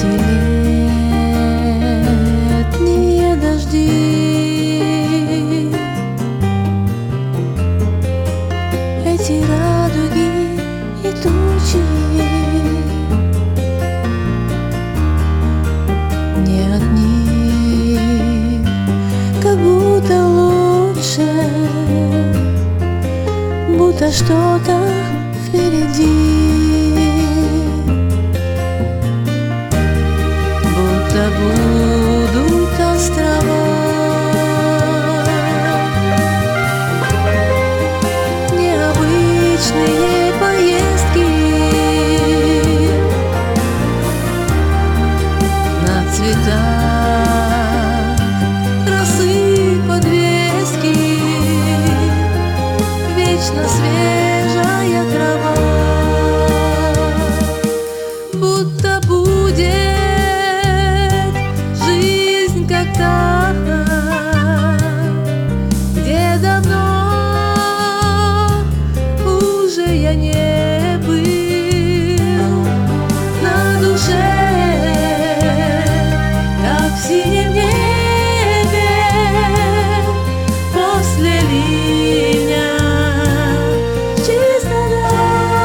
Эти летние дожди, эти радуги и тучи, не от них как будто лучше, будто что-то впереди, будто будут острова, необычные поездки на цветах росы подвески, вечно свежая трава, будто будет жизнь как та, где давно уже я не был. На душе, как в синем небе после ливня, чистота.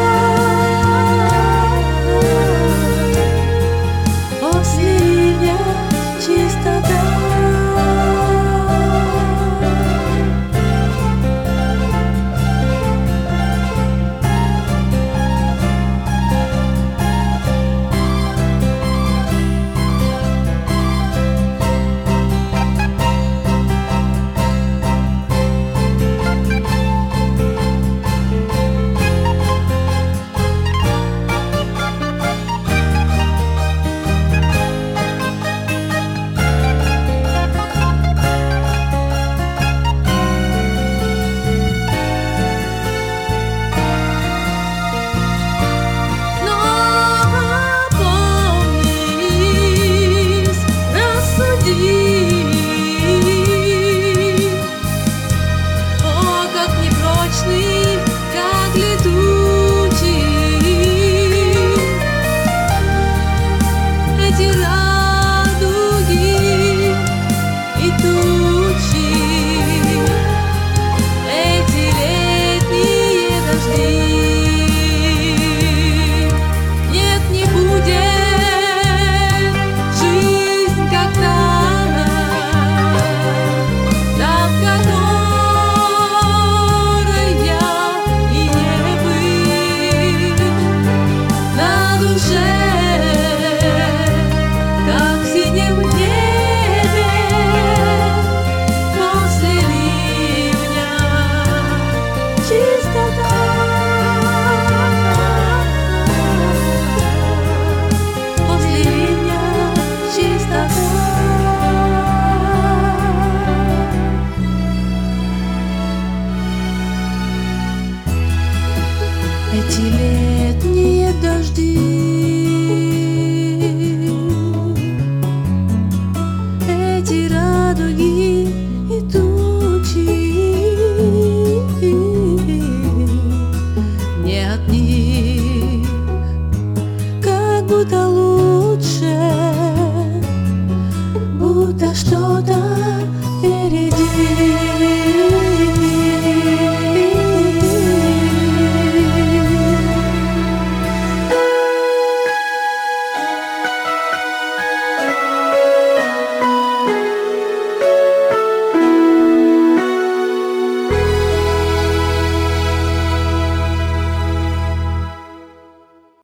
После ливня чистота. Эти летние дожди, эти радуги и тучи, не от них как будто лучше,